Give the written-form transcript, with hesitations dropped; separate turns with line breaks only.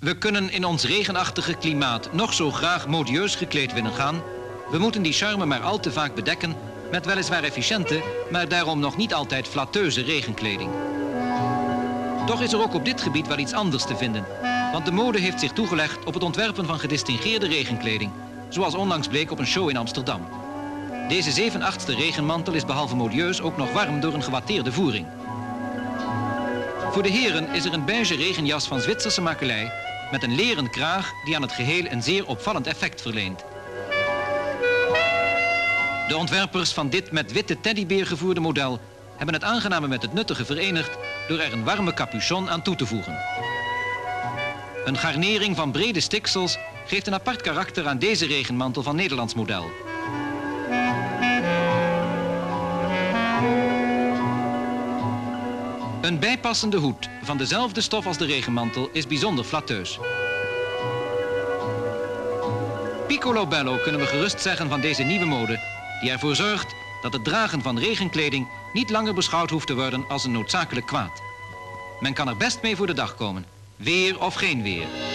We kunnen in ons regenachtige klimaat nog zo graag modieus gekleed willen gaan. We moeten die charme maar al te vaak bedekken met weliswaar efficiënte, maar daarom nog niet altijd flatteuze regenkleding. Toch is er ook op dit gebied wel iets anders te vinden. Want de mode heeft zich toegelegd op het ontwerpen van gedistingeerde regenkleding. Zoals onlangs bleek op een show in Amsterdam. Deze 7/8 regenmantel is behalve modieus ook nog warm door een gewatteerde voering. Voor de heren is er een beige regenjas van Zwitserse makelij met een leren kraag die aan het geheel een zeer opvallend effect verleent. De ontwerpers van dit met witte teddybeer gevoerde model hebben het aangename met het nuttige verenigd door er een warme capuchon aan toe te voegen. Een garnering van brede stiksels geeft een apart karakter aan deze regenmantel van Nederlands model. Een bijpassende hoed van dezelfde stof als de regenmantel is bijzonder flatteus. Piccolo bello kunnen we gerust zeggen van deze nieuwe mode, die ervoor zorgt dat het dragen van regenkleding niet langer beschouwd hoeft te worden als een noodzakelijk kwaad. Men kan er best mee voor de dag komen, weer of geen weer.